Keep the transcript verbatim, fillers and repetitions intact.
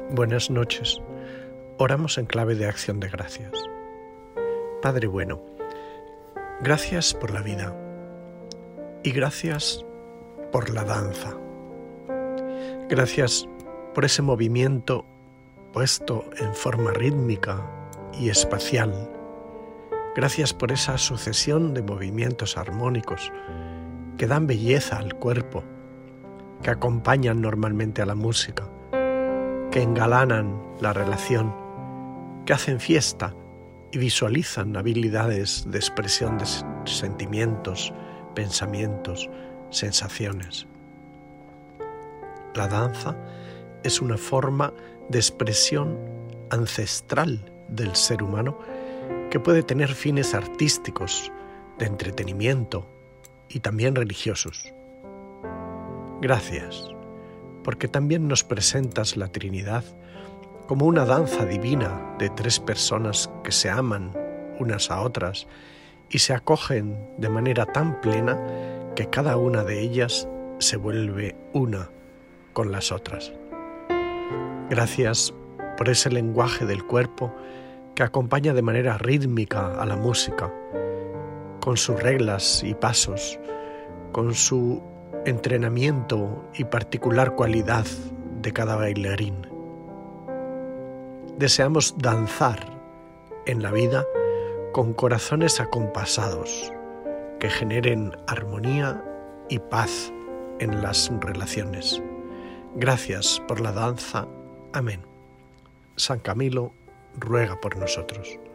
Buenas noches. Oramos en clave de acción de gracias. Padre bueno, gracias por la vida y gracias por la danza. Gracias por ese movimiento puesto en forma rítmica y espacial. Gracias por esa sucesión de movimientos armónicos que dan belleza al cuerpo, que acompañan normalmente a la música, que engalanan la relación, que hacen fiesta y visualizan habilidades de expresión de sentimientos, pensamientos, sensaciones. La danza es una forma de expresión ancestral del ser humano que puede tener fines artísticos, de entretenimiento y también religiosos. Gracias, porque también nos presentas la Trinidad como una danza divina de tres personas que se aman unas a otras y se acogen de manera tan plena que cada una de ellas se vuelve una con las otras. Gracias por ese lenguaje del cuerpo que acompaña de manera rítmica a la música, con sus reglas y pasos, con su entrenamiento y particular cualidad de cada bailarín. Deseamos danzar en la vida con corazones acompasados que generen armonía y paz en las relaciones. Gracias por la danza. Amén. San Camilo ruega por nosotros.